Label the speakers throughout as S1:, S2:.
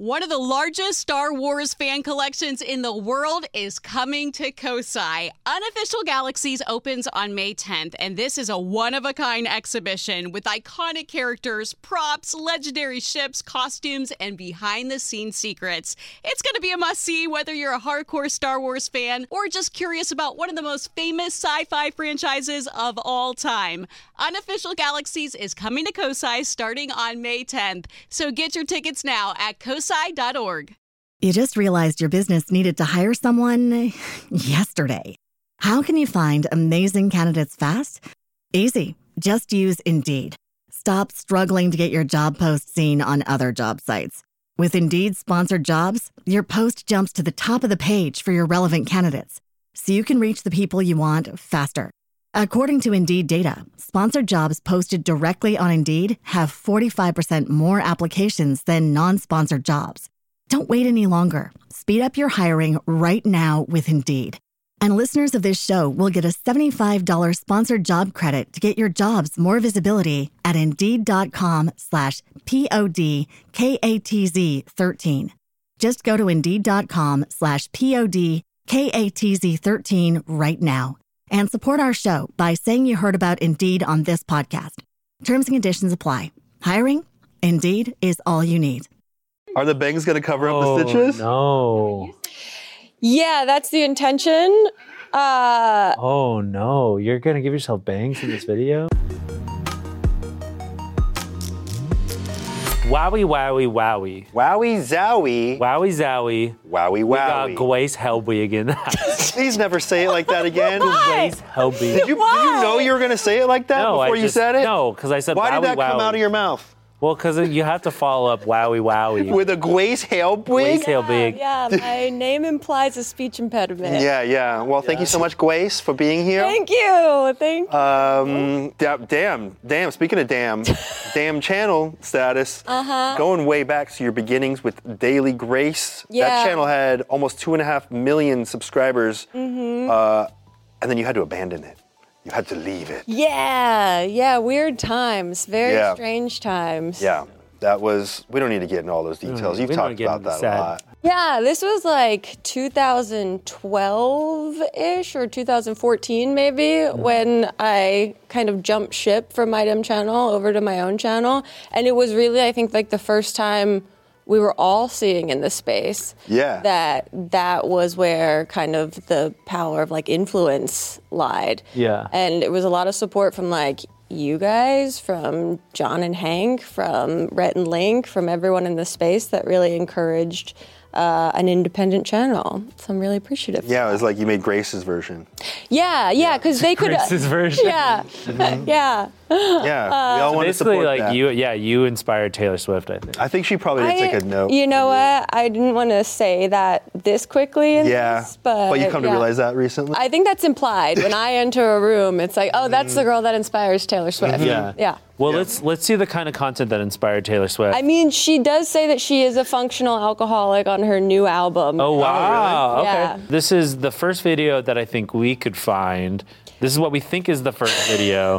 S1: One of the largest Star Wars fan collections in the world is coming to Kosai. Unofficial Galaxies opens on May 10th, and this is a one-of-a-kind exhibition with iconic characters, props, legendary ships, costumes, and behind-the-scenes secrets. It's going to be a must-see whether you're a hardcore Star Wars fan or just curious about one of the most famous sci-fi franchises of all time. Unofficial Galaxies is coming to Kosai starting on May 10th, so get your tickets now at kosai.org.
S2: You just realized your business needed to hire someone yesterday. How can you find amazing candidates fast? Easy. Just use Indeed. Stop struggling to get your job post seen on other job sites. With Indeed sponsored jobs, your post jumps to the top of the page for your relevant candidates, so you can reach the people you want faster. According to Indeed data, sponsored jobs posted directly on Indeed have 45% more applications than non-sponsored jobs. Don't wait any longer. Speed up your hiring right now with Indeed. And listeners of this show will get a $75 sponsored job credit to get your jobs more visibility at Indeed.com/PODKATZ13. Just go to Indeed.com/PODKATZ13 right now. And support our show by saying you heard about Indeed on this podcast. Terms and conditions apply. Hiring? Indeed is all you need.
S3: Are the bangs going to cover up the stitches?
S4: No.
S5: Yeah, that's the intention.
S4: Oh, no. You're going to give yourself bangs in this video? Wowie, wowie, wowie.
S3: Wowie zowie.
S4: Wowie, zowie.
S3: Wowie,
S4: We got
S3: wowie.
S4: Grace Helbig again.
S3: Please never say it like that again.
S4: Grace Helbig.
S3: Did you know you were going to say it like that before you said it?
S4: No, because I said
S3: Why
S4: wowie,
S3: did that come
S4: wowie.
S3: out of your mouth?
S4: Well, because you have to follow up wowie, wowie.
S3: With a Grace Helbig?
S4: Grace Helbig.
S5: Yeah, my name implies a speech impediment.
S3: Yeah. Well, thank you so much, Grace, for being here.
S5: Thank you.
S3: Damn. Speaking of damn channel status. Going way back to your beginnings with Daily Grace.
S5: Yeah.
S3: That channel had almost 2.5 million subscribers. And then you had to abandon it. You had to leave it.
S5: Yeah, weird times, very strange times.
S3: Yeah, that was, we don't need to get into all those details. You've talked about that a lot.
S5: Yeah, this was like 2012-ish or 2014 maybe when I kind of jumped ship from my channel over to my own channel. And it was really, I think, like the first time we were all seeing in the space that was where kind of the power of like influence lied.
S4: Yeah.
S5: And it was a lot of support from like you guys, from John and Hank, from Rhett and Link, from everyone in the space that really encouraged an independent channel. So I'm really appreciative.
S3: Yeah, it was like you made Grace's version.
S5: Yeah, because they could.
S4: Grace's version.
S5: Yeah, yeah.
S3: Yeah, we all want to
S4: Basically,
S3: support
S4: like
S3: that.
S4: you inspired Taylor Swift, I think.
S3: I think she probably did take a note.
S5: You know what? I didn't want to say that this quickly in this,
S3: but you come to realize that recently?
S5: I think that's implied. When I enter a room, it's like, oh, that's the girl that inspires Taylor Swift. Yeah.
S4: Well, let's see the kind of content that inspired Taylor Swift.
S5: I mean, she does say that she is a functional alcoholic on her new album.
S4: Oh, wow.
S5: really?
S4: Okay.
S5: Yeah.
S4: This is the first video that I think we could find. This is what we think is the first video,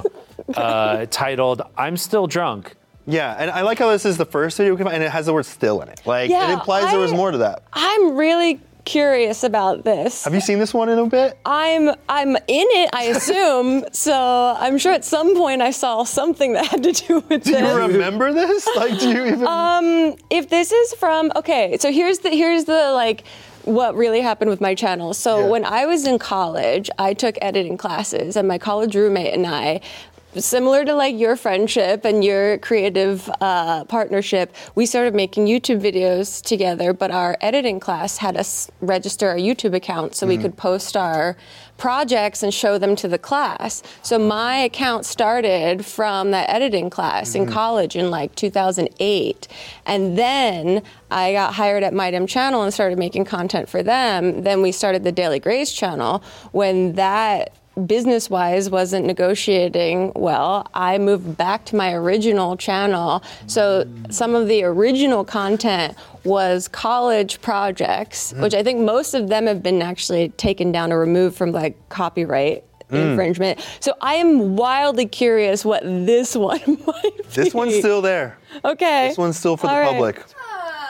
S4: titled, I'm Still Drunk.
S3: Yeah, and I like how this is the first video, and it has the word still in it. Like, it implies there was more to that.
S5: I'm really curious about this.
S3: Have you seen this one in a bit?
S5: I'm in it, I assume. So I'm sure at some point I saw something that had to do with this.
S3: Do you remember this? Like, do you even?
S5: If this is from, okay, so here's the like, what really happened with my channel. So when I was in college, I took editing classes, and my college roommate and I, similar to like your friendship and your creative partnership, we started making YouTube videos together, but our editing class had us register our YouTube account so we could post our projects and show them to the class. So my account started from that editing class in college in like 2008. And then I got hired at MyDem Channel and started making content for them. Then we started the Daily Grace channel. When that business-wise wasn't negotiating well, I moved back to my original channel. So some of the original content was college projects, which I think most of them have been actually taken down or removed from like copyright infringement. So I am wildly curious what this one might be.
S3: This one's still there.
S5: Okay.
S3: This one's still for the
S5: All right.
S3: public.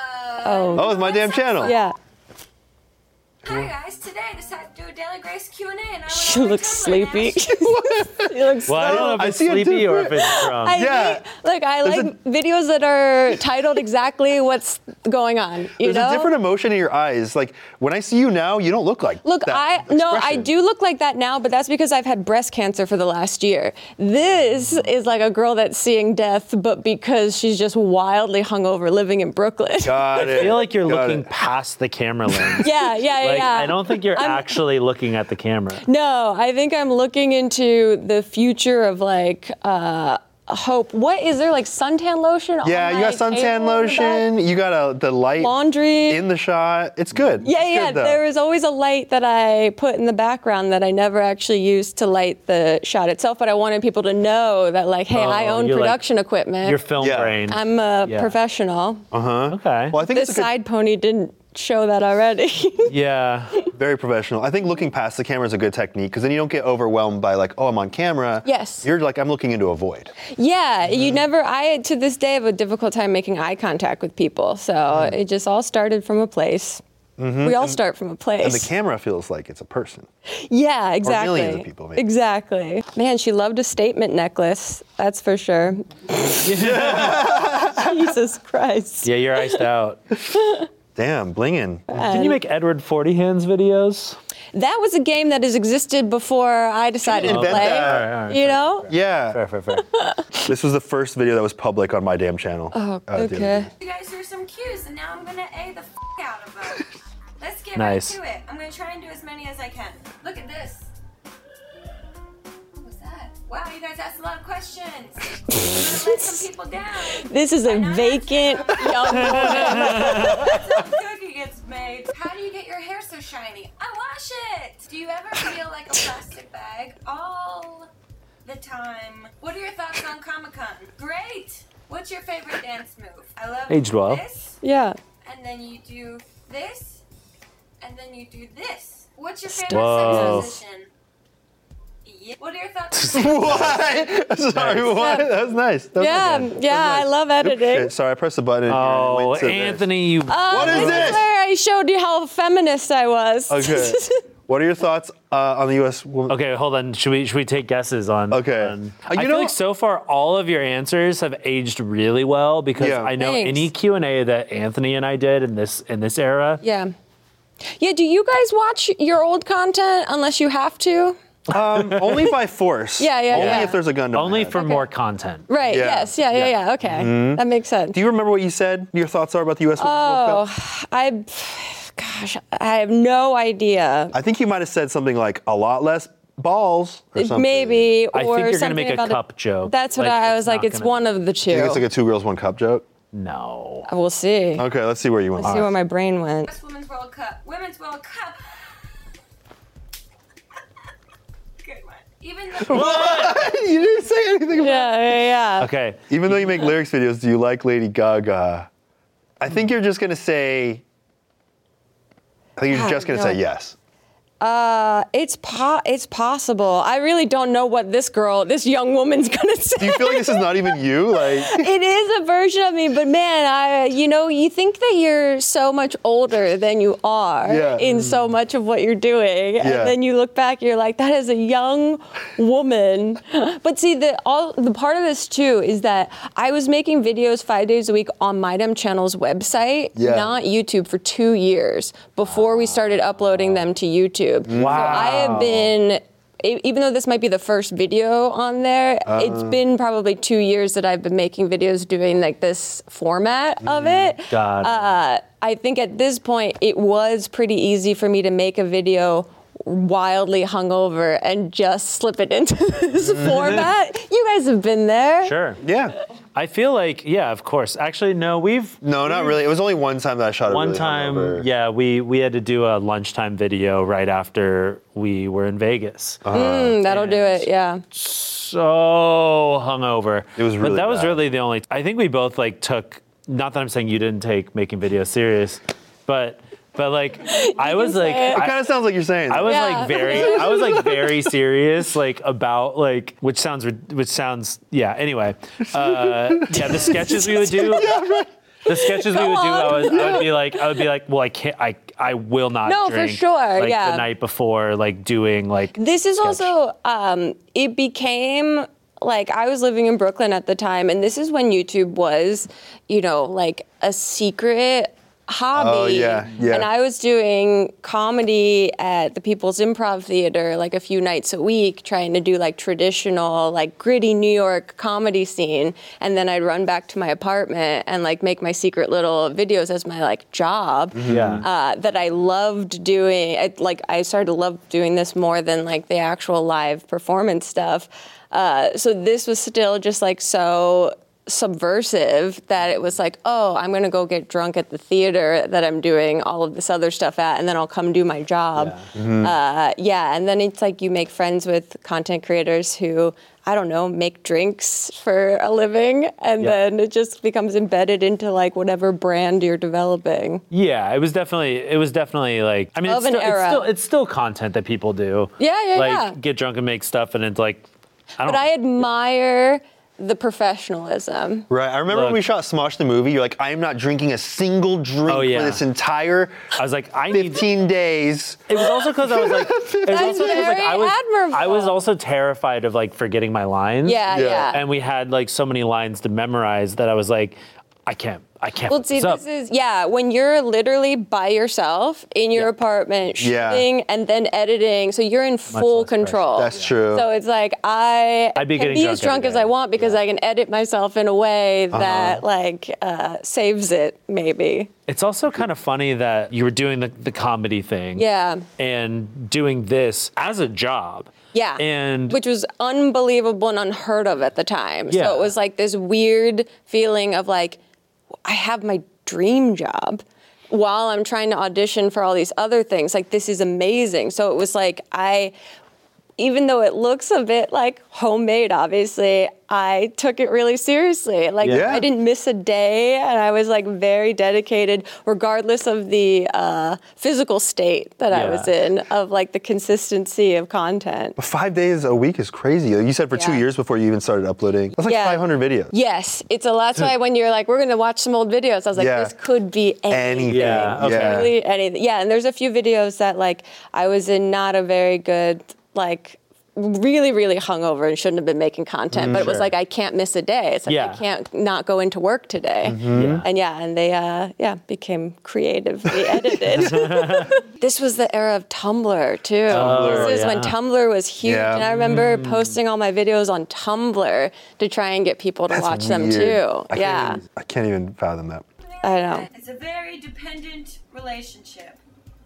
S3: Oh, it's my damn channel.
S5: Yeah.
S6: Hi guys, today I decided to do a Daily Grace Q&A and I went
S5: She
S6: over
S5: looks
S6: Tumblr
S5: sleepy.
S6: and
S5: She looks
S4: Well, I don't know if
S3: I
S4: it's
S3: see a
S4: sleepy or if it's drunk.
S5: I like videos that are titled exactly what's going on. You
S3: There's
S5: know?
S3: a different emotion in your eyes. Like when I see you now, you don't look like
S5: Look,
S3: that
S5: I
S3: expression.
S5: do look like that now, but that's because I've had breast cancer for the last year. This is like a girl that's seeing death, but because she's just wildly hungover living in Brooklyn.
S3: Got it.
S4: I feel like you're
S3: Got
S4: looking
S3: it.
S4: past the camera lens.
S5: Yeah.
S4: Like, I don't think you're actually looking at the camera.
S5: No, I think I'm looking into the future of like hope. What is there, like suntan lotion?
S3: Yeah,
S5: on
S3: you got
S5: my
S3: suntan
S5: table in the
S3: lotion.
S5: back?
S3: You got the light
S5: Laundry.
S3: in the shot. It's good.
S5: Yeah,
S3: It's
S5: yeah.
S3: good, though.
S5: There is always a light that I put in the background that I never actually used to light the shot itself, but I wanted people to know that, like, hey, I own
S4: you're like-
S5: production equipment.
S4: Your film
S3: Yeah.
S4: brain.
S5: I'm a
S4: Yeah.
S5: professional.
S4: Okay.
S3: Well, I think
S5: This
S3: it's a good,
S5: side pony didn't show that already.
S4: Yeah.
S3: very professional. I think looking past the camera is a good technique because then you don't get overwhelmed by like, oh, I'm on camera.
S5: Yes.
S3: You're like, I'm looking into a void.
S5: Yeah, you never, I to this day have a difficult time making eye contact with people. So it just all started from a place. We all start from a place.
S3: And the camera feels like it's a person.
S5: Yeah, exactly.
S3: millions of people, maybe.
S5: Exactly. Man, she loved a statement necklace. That's for sure. Jesus Christ.
S4: Yeah, you're iced out.
S3: Damn, blinging.
S4: Didn't you make Edward 40 Hands videos?
S5: That was a game that has existed before I decided to
S3: invent
S5: play.
S3: that.
S4: All right.
S5: You know?
S3: Yeah.
S4: Fair.
S3: This was the first video that was public on my damn channel.
S5: Oh,
S3: the other
S5: okay.
S3: day.
S6: you guys here's some cues and now I'm gonna A the out of them. Let's get
S4: Nice.
S6: right to it. I'm gonna try and do as many as I can. Look at this. What's that? Wow, you guys asked a lot of questions. I'm gonna let some people down.
S5: This is a vacant young woman.
S6: Some cookie gets made. How do you get your hair so shiny? I wash it. Do you ever feel like a plastic bag all the time? What are your thoughts on Comic-Con? Great. What's your favorite dance move? I love
S4: Aged well.
S6: this,
S5: Yeah.
S6: and then you do this, and then you do this. What's your favorite
S4: Whoa.
S6: sex position? Yeah. What are your thoughts on
S3: What? Sorry, what? That was nice. That was
S5: Yeah,
S3: nice.
S5: yeah, I love editing.
S3: Shit, sorry, I pressed the button. and
S4: Oh,
S3: it went to this.
S4: Anthony, you.
S3: What is
S5: This
S3: this?
S5: is where I showed you how feminist I was.
S3: Okay. What are your thoughts on the U.S. woman?
S4: Okay, hold on. Should we take guesses on?
S3: Okay.
S4: I
S3: You
S4: feel
S3: know-
S4: like so far all of your answers have aged really well because
S3: Yeah.
S4: I know
S5: Thanks.
S4: any Q&A that Anthony and I did in this era.
S5: Yeah. Yeah, do you guys watch your old content unless you have to?
S3: Only by force.
S5: Yeah, yeah,
S3: Only
S5: yeah.
S3: if there's a gun to my
S4: Only
S3: head.
S4: for more content.
S5: Right,
S3: Yeah.
S5: yes, yeah, okay. That makes sense.
S3: Do you remember what you said? Your thoughts are about the U.S. Women's World Cup?
S5: I have no idea.
S3: I think you might have said something like a lot less balls or something.
S5: Maybe, or
S4: I think you're gonna
S5: something
S4: make a
S5: about
S4: cup joke.
S5: That's what
S4: Like,
S5: I
S4: it's
S5: was like.
S4: not
S5: It's
S4: gonna-
S5: one of the two.
S3: I think it's like a 2 girls, 1 cup joke.
S4: No.
S5: We'll see.
S3: Okay, let's see where you went.
S5: See where my brain went.
S6: U.S. Women's World Cup? Women's World Cup. Good one. Even though
S3: You didn't say anything about
S5: Yeah.
S4: Okay.
S3: Even though you make lyrics videos, do you like Lady Gaga? I think you're just gonna say. I think you're
S5: God,
S3: just gonna
S5: no.
S3: say yes.
S5: It's possible. I really don't know what this young woman's gonna say.
S3: Do you feel like this is not even you? Like,
S5: It is a version of me, but man, you think that you're so much older than you are
S3: Yeah.
S5: in so much of what you're doing,
S3: Yeah.
S5: and then you look back, you're like, that is a young woman. But see, the part of this too is that I was making videos 5 days a week on MyDem Channel's website,
S3: Yeah.
S5: not YouTube, for 2 years before we started uploading them to YouTube.
S4: Wow.
S5: So I have been. Even though this might be the first video on there, it's been probably 2 years that I've been making videos doing like this format of it.
S4: God.
S5: I think at this point it was pretty easy for me to make a video wildly hungover and just slip it into this format. You guys have been there.
S4: Sure.
S3: yeah.
S4: I feel like, yeah, of course. Actually, no,
S3: No, not really. It was only one time that I shot it.
S4: one
S3: really
S4: time,
S3: hungover.
S4: yeah, we had to do a lunchtime video right after we were in Vegas.
S5: That'll do it, yeah.
S4: So hungover.
S3: It was really
S4: But that was
S3: bad.
S4: really the only. I think we both like took. Not that I'm saying you didn't take making videos serious, but like I was like.
S5: say it.
S3: It kind of sounds like you're saying.
S4: I was
S5: Yeah.
S4: I was like very serious, like about like, which sounds, yeah. Anyway, yeah, the sketches we would do. The sketches we would do, I would be like, well, I can't, I will not
S5: No, for
S4: drink.
S5: sure,
S4: Like
S5: yeah.
S4: the night before, like doing like.
S5: This is
S4: sketch.
S5: also, it became, like, I was living in Brooklyn at the time, and this is when YouTube was, like a secret hobby.
S3: Oh, yeah.
S5: And I was doing comedy at the People's Improv Theater like a few nights a week, trying to do like traditional, like gritty New York comedy scene. And then I'd run back to my apartment and like make my secret little videos as my like job.
S4: Yeah.
S5: That I loved doing. I started to love doing this more than like the actual live performance stuff. So this was still just like so subversive that it was like, oh, I'm gonna go get drunk at the theater that I'm doing all of this other stuff at, and then I'll come do my job. And then it's like you make friends with content creators who, I don't know, make drinks for a living, and then it just becomes embedded into like whatever brand you're developing.
S4: Yeah, it was definitely like, I mean,
S5: Of an era.
S4: it's still content that people do.
S5: Yeah.
S4: Get drunk and make stuff, and it's like,
S5: But I admire the professionalism.
S3: Right. I remember when we shot Smosh the movie, you're like, I am not drinking a single drink for this entire
S4: I was like,
S3: 15 days.
S4: It was also because I was like,
S5: admirable.
S4: I was also terrified of like forgetting my lines.
S5: Yeah.
S4: And we had like so many lines to memorize that I was like, I can't.
S5: Well, see, this is, when you're literally by yourself in your apartment shooting and then editing, so you're in full control.
S3: That's true.
S5: So it's like, I
S4: I'd be
S5: can be as drunk as I want because I can edit myself in a way that saves it, maybe.
S4: It's also kind of funny that you were doing the comedy thing.
S5: Yeah.
S4: And doing this as a job.
S5: Yeah,
S4: and
S5: which was unbelievable and unheard of at the time.
S4: Yeah.
S5: So it was like this weird feeling of like, I have my dream job while I'm trying to audition for all these other things. Like, this is amazing. So it was like, even though it looks a bit like homemade, obviously, I took it really seriously. Like, I didn't miss a day, and I was like very dedicated, regardless of the physical state that I was in, of like the consistency of content.
S3: 5 days a week is crazy. You said for 2 years before you even started uploading. That's like 500 videos.
S5: Yes, it's a lot. That's why when you're like, we're going to watch some old videos, I was like, this could be anything. Really anything. Yeah, and there's a few videos that like I was in not a very good, like, really, really hungover and shouldn't have been making content, but it was like, I can't miss a day. It's like, I can't not go into work today. And they became creatively edited. This was the era of Tumblr too. This is when Tumblr was huge. And I remember posting all my videos on Tumblr to try and get people to watch them too.
S3: I can't even fathom that.
S5: I know.
S6: It's a very dependent relationship.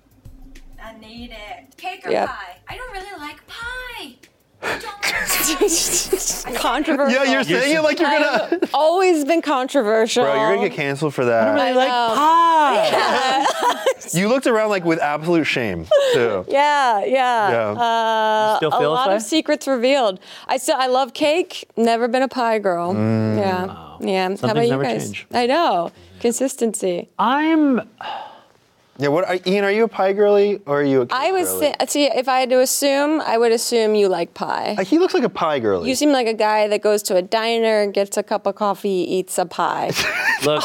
S6: I need it. Cake or pie? I don't really like pie. I don't like pie.
S5: Controversial.
S3: Yeah, you're saying it like you're gonna.
S5: I've always been controversial.
S3: Bro, you're gonna get canceled for that.
S5: I like pie.
S3: You looked around like with absolute shame too.
S5: Yeah.
S4: You still feel
S5: a lot of secrets revealed. I love cake. Never been a pie girl. Yeah. How about you
S4: never
S5: guys?
S4: change.
S5: I know. Consistency.
S3: Yeah, Ian, are you a pie girly or are you a cake
S5: I was
S3: girly?
S5: see if I had to assume, I would assume you like pie.
S3: He looks like a pie girly.
S5: You seem like a guy that goes to a diner, gets a cup of coffee, eats a pie.
S4: Look,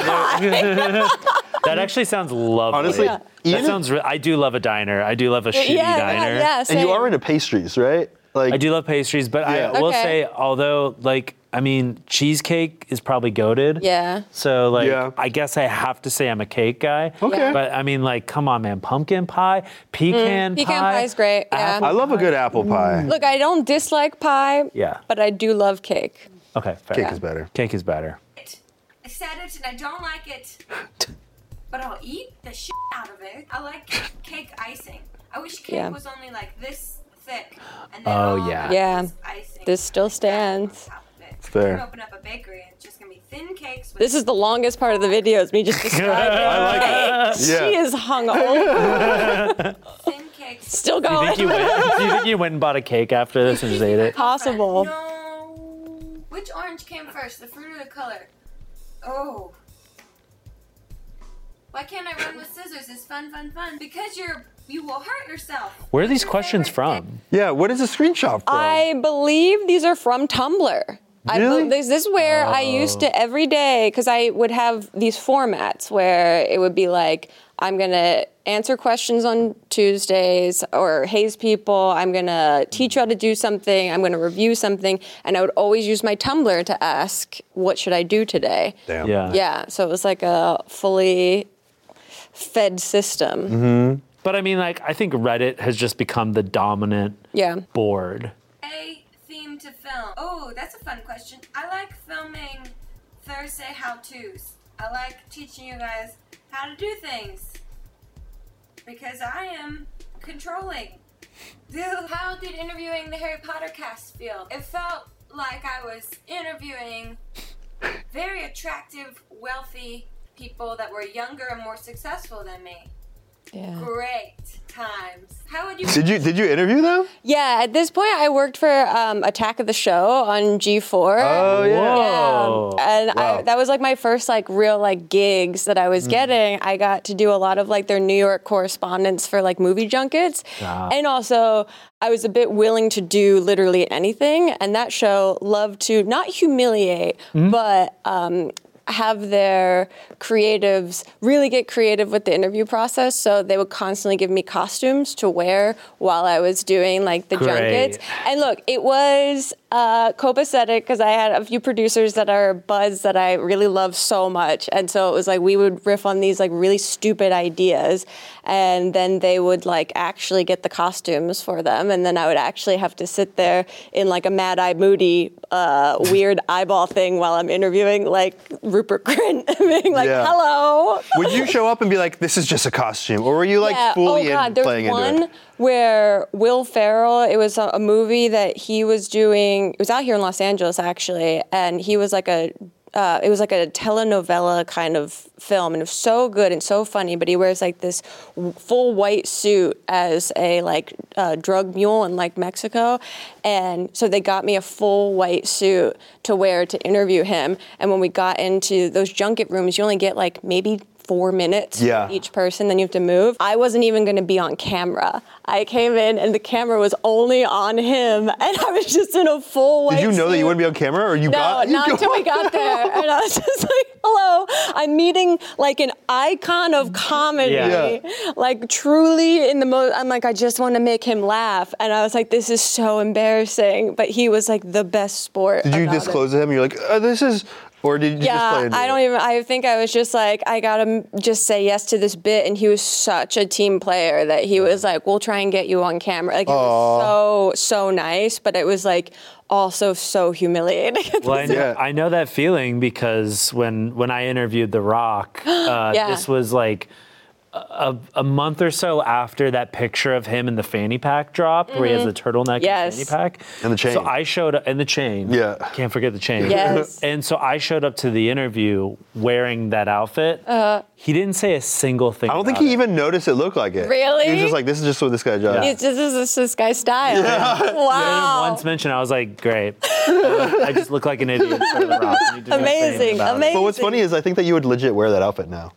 S4: that actually sounds lovely.
S3: Honestly,
S4: that sounds. I do love a diner. I do love a shitty diner.
S5: Yeah,
S3: and you are into pastries, right? Like,
S4: I do love pastries, but I will say, although, like, I mean, cheesecake is probably goated.
S5: Yeah.
S4: So, like, I guess I have to say I'm a cake guy.
S3: Okay.
S4: But, I mean, like, come on, man. Pumpkin pie, pecan pie.
S5: Pecan pie is great, yeah.
S3: I love a good apple pie.
S5: Look, I don't dislike pie, but I do love cake.
S4: Okay, fair.
S3: Cake is better.
S4: Cake is better.
S6: I said it and I don't like it, but I'll eat the shit out of it. I like cake icing. I wish cake was only like this thick. And then
S5: Yeah.
S6: icing.
S5: This still stands.
S3: It's fair.
S6: I'm gonna open up a bakery and it's just gonna be thin cakes. With
S5: This is the longest part of the video, is me just describing.
S3: I like it.
S5: She is hungover.
S6: thin cakes.
S5: Still
S4: Do you
S5: going.
S4: think you went and bought a cake after this and just ate it?
S5: Possible.
S6: No. Which orange came first, the fruit or the color? Oh. Why can't I run with scissors? It's fun. Because you will hurt yourself.
S4: Where are these
S6: What's your
S4: questions
S6: favorite
S4: from?
S3: Yeah, what is a screenshot from?
S5: I believe these are from Tumblr.
S3: Really?
S5: This is where I used to every day, because I would have these formats where it would be like, I'm going to answer questions on Tuesdays or haze people. I'm going to teach you how to do something. I'm going to review something. And I would always use my Tumblr to ask, what should I do today?
S3: Damn.
S4: Yeah.
S5: Yeah, so it was like a fully fed system.
S3: Mm-hmm.
S4: But I mean, like, I think Reddit has just become the dominant board.
S6: A theme to film. Oh, that's a fun question. I like filming Thursday how-tos. I like teaching you guys how to do things. Because I am controlling. How did interviewing the Harry Potter cast feel? It felt like I was interviewing very attractive, wealthy people that were younger and more successful than me.
S5: Yeah.
S6: Great times. How would you...
S3: Did you interview them?
S5: Yeah, at this point, I worked for Attack of the Show on G4.
S3: Oh, yeah.
S4: Whoa.
S5: And
S3: Wow.
S5: that was like my first like real like gigs that I was getting. I got to do a lot of like their New York correspondence for like movie junkets.
S4: Wow.
S5: And also I was a bit willing to do literally anything. And that show loved to not humiliate, but have their creatives really get creative with the interview process. So they would constantly give me costumes to wear while I was doing like the
S4: Great.
S5: junkets. And look, it was copacetic because I had a few producers that are buds that I really love so much. And so it was like we would riff on these like really stupid ideas and then they would like actually get the costumes for them. And then I would actually have to sit there in like a Mad Eye Moody weird eyeball thing while I'm interviewing like Rupert Grint being like,
S3: Yeah.
S5: hello.
S3: Would you show up and be like, this is just a costume? Or were you like fully in playing
S5: There's
S3: into
S5: one
S3: it?
S5: where Will Ferrell, it was a movie that he was doing, it was out here in Los Angeles actually, and he was like it was like a telenovela kind of film, and it was so good and so funny, but he wears like this full white suit as a like drug mule in like Mexico, and so they got me a full white suit to wear to interview him, and when we got into those junket rooms, you only get like maybe 4 minutes for each person, then you have to move. I wasn't even going to be on camera. I came in and the camera was only on him, and I was just in a full white
S3: Did you know
S5: suit.
S3: that you wouldn't be on camera, or you got?
S5: No, not until we got there. And I was just like, hello, I'm meeting like an icon of comedy.
S4: Yeah.
S5: Like truly in the most, I'm like, I just want to make him laugh. And I was like, this is so embarrassing. But he was like the best sport.
S3: Did you
S5: about it.
S3: disclose to him? You're like, this is, or did you just play into it?
S5: I think I was just like, I gotta just say yes to this bit. And he was such a team player that he was like, we'll try and get you on camera. Like, it was so nice, but it was like also so humiliating.
S4: Well, I know that feeling because when I interviewed The Rock, this was like a month or so after that picture of him in the fanny pack dropped, where he has the turtleneck and fanny pack.
S3: And the chain.
S4: So I showed up, and the chain.
S3: Yeah.
S4: Can't forget the chain.
S5: Yes.
S4: And so I showed up to the interview wearing that outfit. He didn't say a single thing.
S3: I don't think he even noticed it looked like it.
S5: Really?
S3: He was just like, this is just what this guy does.
S5: It's just this guy's style. Wow.
S4: I didn't once mention, I was like, great. I just look like an idiot in front of The Rock. You need to do
S5: Amazing,
S4: something about it.
S5: amazing.
S3: But what's funny is I think that you would legit wear that outfit now.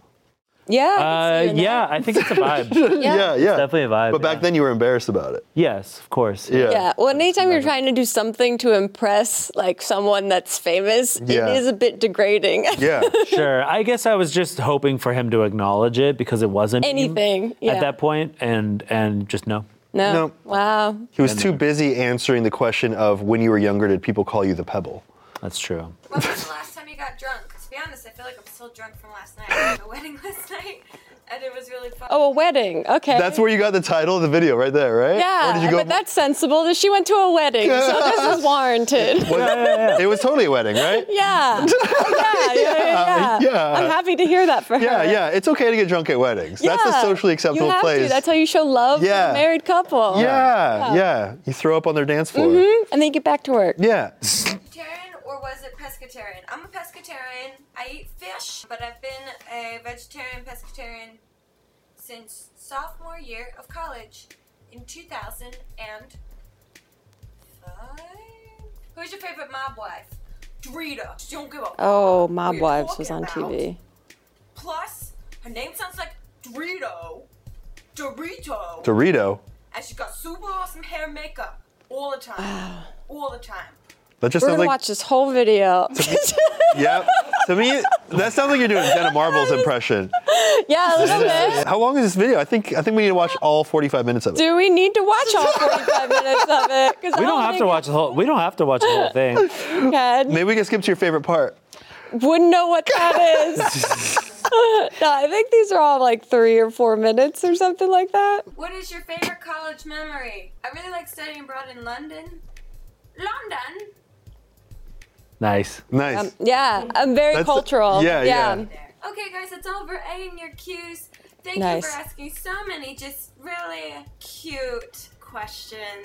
S5: Yeah.
S4: Yeah, I think it's a vibe.
S3: Yeah.
S4: Definitely a vibe.
S3: But back then you were embarrassed about it.
S4: Yes, of course.
S5: Yeah. Well, anytime you're trying to do something to impress like someone that's famous,
S3: Yeah.
S5: it is a bit degrading.
S3: Yeah.
S4: Sure. I guess I was just hoping for him to acknowledge it because it wasn't
S5: Anything. Yeah.
S4: at that point, and just no.
S5: No.
S3: No.
S5: Wow.
S3: He was too busy answering the question of when you were younger, did people call you the Pebble?
S4: That's true.
S6: When was the last time you got drunk? To be honest, I feel like I'm still drunk from last night. I had a wedding last night, and it was really fun.
S5: Oh, a wedding. Okay.
S3: That's where you got the title of the video, right there, right?
S5: Yeah,
S3: Or did you go?
S5: but that's sensible. She went to a wedding, so this is warranted.
S3: It was totally a wedding, right?
S5: Yeah. Yeah. I'm happy to hear that for her.
S3: Yeah. It's okay to get drunk at weddings. That's a
S5: Yeah.
S3: socially acceptable
S5: you have
S3: place.
S5: To. That's how you show love to a married couple.
S3: Yeah. You throw up on their dance floor.
S5: And then you get back to work.
S3: Yeah.
S6: Vegetarian or was it pescatarian? I'm a pescatarian. I eat fish, but I've been a vegetarian pescatarian since sophomore year of college in 2005. Who's your favorite mob wife? Dorita. She don't give a fuck
S5: Oh,
S6: who
S5: Mob
S6: you're
S5: Wives was on
S6: talking about.
S5: TV.
S6: Plus, her name sounds like Dorito. Dorito.
S3: Dorito.
S6: And she got super awesome hair and makeup all the time. All the time.
S3: That just
S5: We're
S3: sounds
S5: gonna
S3: like.
S5: watch this whole video.
S3: Yep. To me, that sounds like you're doing Jenna Marbles impression.
S5: Yeah, a little bit.
S3: How long is this video? I think we need to watch all 45 minutes of it.
S5: Do we need to watch all 45 minutes of it?
S4: We don't have to watch the whole. We don't have to watch the whole thing.
S3: Maybe we can skip to your favorite part.
S5: Wouldn't know what that is. No, I think these are all like 3 or 4 minutes or something like that.
S6: What is your favorite college memory? I really like studying abroad in London. London?
S4: Nice.
S3: Nice.
S5: Yeah, I'm very cultural.
S3: Yeah.
S6: Okay, guys, it's over. Adding your cues. Thank
S5: Nice.
S6: you for asking so many just really cute questions.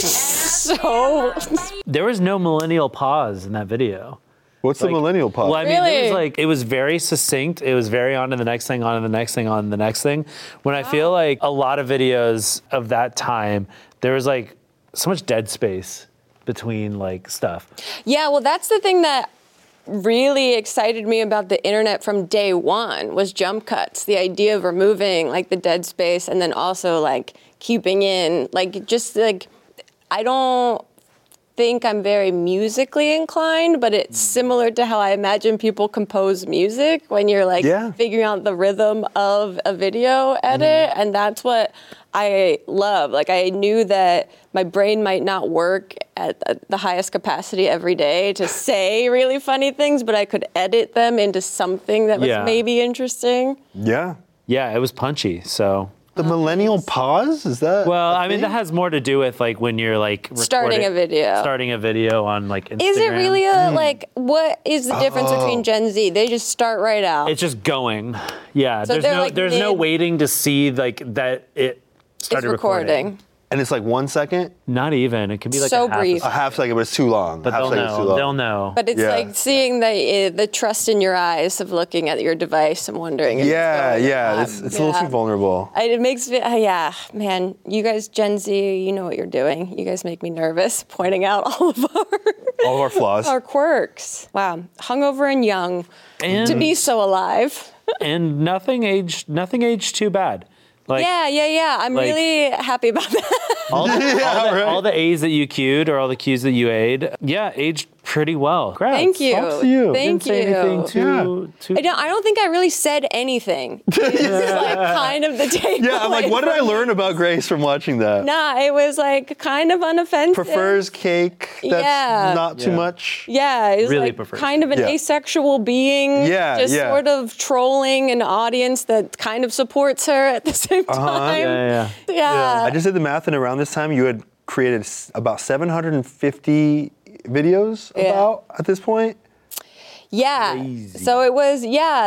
S6: So
S4: There was no millennial pause in that video.
S3: What's the millennial pause?
S4: Well, I mean, it
S5: Really?
S4: was like, it was very succinct. It was very on to the next thing, on to the next thing, on to the next thing. When I feel like a lot of videos of that time, there was like so much dead space between like stuff.
S5: Yeah, well, that's the thing that really excited me about the internet from day one was jump cuts. The idea of removing like the dead space and then also like keeping in like just like I don't think I'm very musically inclined, but it's similar to how I imagine people compose music when you're like figuring out the rhythm of a video edit, and that's what I love. Like I knew that my brain might not work at the highest capacity every day to say really funny things, but I could edit them into something that was maybe interesting.
S3: Yeah.
S4: Yeah, it was punchy. So
S3: the millennial pause, is that?
S4: Well, I mean, that has more to do with like when you're like
S5: starting a video
S4: on like Instagram.
S5: Is it really like what is the difference between Gen Z? They just start right out.
S4: It's just going. Yeah,
S5: So
S4: there's no waiting to see like that it started recording.
S3: And it's like 1 second?
S4: Not even. It can be like
S5: So
S4: a half
S5: brief.
S3: A half second, but it's too long.
S4: But
S3: half
S4: they'll
S3: second is too
S4: know.
S3: long.
S4: They'll know.
S5: But it's like seeing the trust in your eyes of looking at your device and wondering. If
S3: It's a little too vulnerable.
S5: It makes me, man, you guys, Gen Z, you know what you're doing. You guys make me nervous pointing out all of
S3: our flaws.
S5: Our quirks. Wow. Hungover and young.
S4: And
S5: to be so alive.
S4: And nothing aged too bad. Like,
S5: yeah. I'm
S4: like-
S5: really happy about that.
S4: all the A's that you cued or all the Q's that you A'd, aged pretty well. Congrats.
S5: Thank you.
S3: Props to you.
S5: Thank
S4: Didn't say
S5: you.
S4: anything too
S5: I don't think I really said anything. It's like kind of the takeaway.
S3: Yeah, I'm like, what did I learn about Grace from watching that?
S5: Nah, it was like kind of unoffensive.
S3: Prefers cake. That's not too much.
S5: Yeah, it's
S4: Really
S5: like
S4: prefers
S5: kind of an asexual being. Just
S3: yeah.
S5: sort of trolling an audience that kind of supports her at the same time. Yeah.
S3: I just did the math, and around this time, you had created about 750 videos about at this point.
S5: Yeah.
S4: Crazy.
S5: So it was,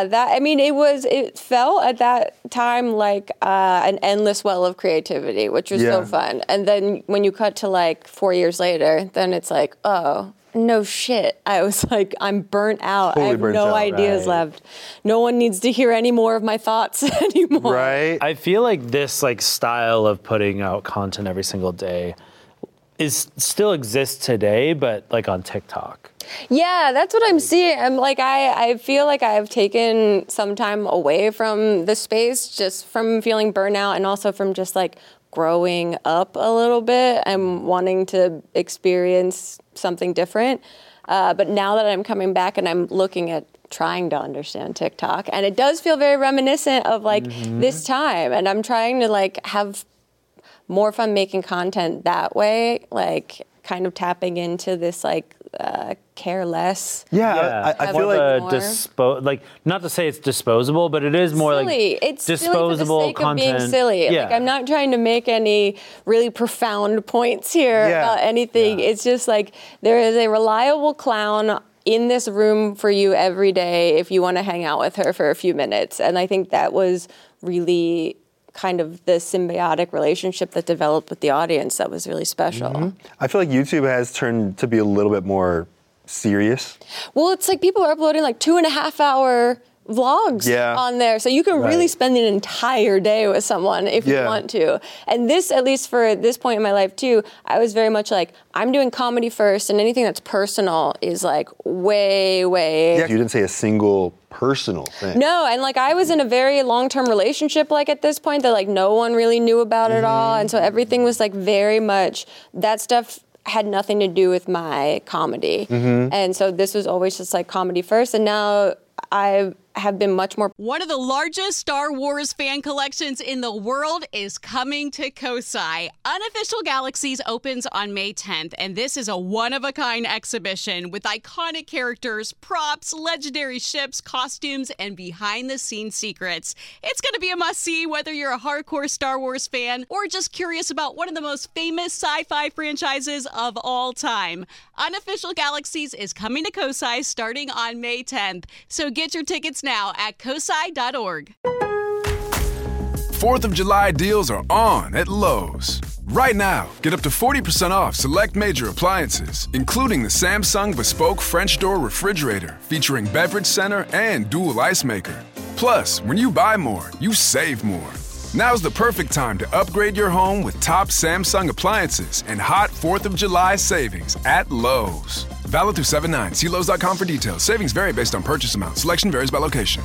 S5: it felt at that time like an endless well of creativity, which was so fun. And then when you cut to like 4 years later, then it's like, oh, no shit. I was like, I'm burnt out.
S3: Totally
S5: I have
S3: burnt
S5: no
S3: out.
S5: ideas left. No one needs to hear any more of my thoughts anymore.
S3: Right.
S4: I feel like this like style of putting out content every single day still exists today, but like on TikTok.
S5: Yeah, that's what I'm seeing. I'm like, I feel like I've taken some time away from the space just from feeling burnout and also from just like growing up a little bit and wanting to experience something different. But now that I'm coming back and I'm looking at trying to understand TikTok, and it does feel very reminiscent of like this time. And I'm trying to like have more fun making content that way, like kind of tapping into this like careless.
S3: I feel like
S4: not to say it's disposable, but it is more
S5: silly.
S4: like
S5: It's
S4: disposable
S5: silly for the sake
S4: content.
S5: of being silly.
S4: Yeah.
S5: Like I'm not trying to make any really profound points here about anything.
S4: Yeah.
S5: It's just like there is a reliable clown in this room for you every day if you want to hang out with her for a few minutes. And I think that was really kind of the symbiotic relationship that developed with the audience that was really special.
S3: I feel like YouTube has turned to be a little bit more serious.
S5: Well, it's like people are uploading like 2.5 hour vlogs on there. So you can really spend an entire day with someone if you want to. And this, at least for this point in my life too, I was very much like, I'm doing comedy first, and anything that's personal is like way.
S3: Yeah, you didn't say a single personal thing.
S5: No, and like I was in a very long-term relationship like at this point that like no one really knew about at all. And so everything was like very much, that stuff had nothing to do with my comedy. And so this was always just like comedy first. And now I have been much more.
S1: One of the largest Star Wars fan collections in the world is coming to Kosai. Unofficial Galaxies opens on May 10th, and this is a one-of-a-kind exhibition with iconic characters, props, legendary ships, costumes, and behind-the-scenes secrets. It's going to be a must-see whether you're a hardcore Star Wars fan or just curious about one of the most famous sci-fi franchises of all time. Unofficial Galaxies is coming to Kosai starting on May 10th, so get your tickets now at kosai.org.
S7: 4th of July deals are on at Lowe's. Right now, get up to 40% off select major appliances, including the Samsung Bespoke French Door Refrigerator featuring beverage center and dual ice maker. Plus, when you buy more, you save more. Now's the perfect time to upgrade your home with top Samsung appliances and hot 4th of July savings at Lowe's. Valid through 7/9. See Lowe's.com for details. Savings vary based on purchase amount. Selection varies by location.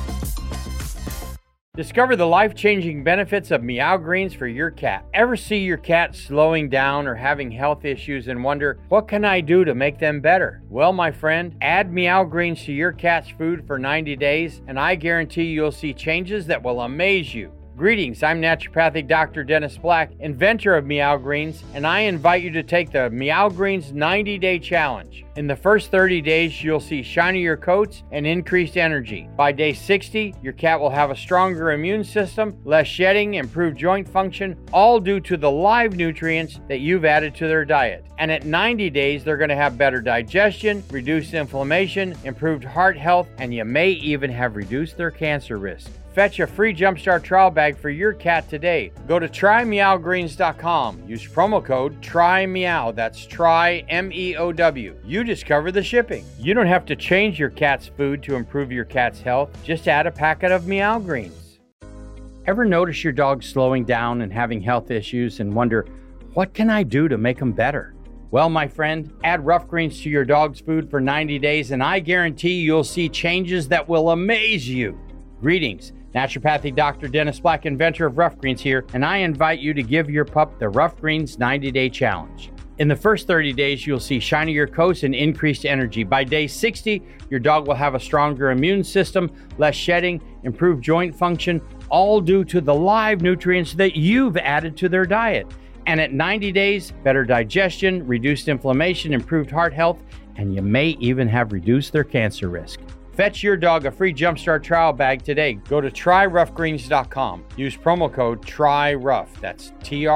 S8: Discover the life-changing benefits of Meow Greens for your cat. Ever see your cat slowing down or having health issues and wonder, what can I do to make them better? Well, my friend, add Meow Greens to your cat's food for 90 days, and I guarantee you'll see changes that will amaze you. Greetings, I'm naturopathic Dr. Dennis Black, inventor of Meow Greens, and I invite you to take the Meow Greens 90-day challenge. In the first 30 days, you'll see shinier coats and increased energy. By day 60, your cat will have a stronger immune system, less shedding, improved joint function, all due to the live nutrients that you've added to their diet. And at 90 days, they're going to have better digestion, reduced inflammation, improved heart health, and you may even have reduced their cancer risk. Fetch a free Jumpstart trial bag for your cat today. Go to trymeowgreens.com. Use promo code TRYMEOW. That's try MEOW. You discover the shipping. You don't have to change your cat's food to improve your cat's health. Just add a packet of Meow Greens. Ever notice your dog slowing down and having health issues and wonder, what can I do to make them better? Well, my friend, add Rough Greens to your dog's food for 90 days and I guarantee you'll see changes that will amaze you. Greetings. Naturopathic Dr. Dennis Black, inventor of Rough Greens here, and I invite you to give your pup the Rough Greens 90-day challenge. In the first 30 days, you'll see shinier coats and increased energy. By day 60, your dog will have a stronger immune system, less shedding, improved joint function, all due to the live nutrients that you've added to their diet. And at 90 days, better digestion, reduced inflammation, improved heart health, and you may even have reduced their cancer risk. Fetch your dog a free Jumpstart trial bag today. Go to tryroughgreens.com. Use promo code TRYROUGH. That's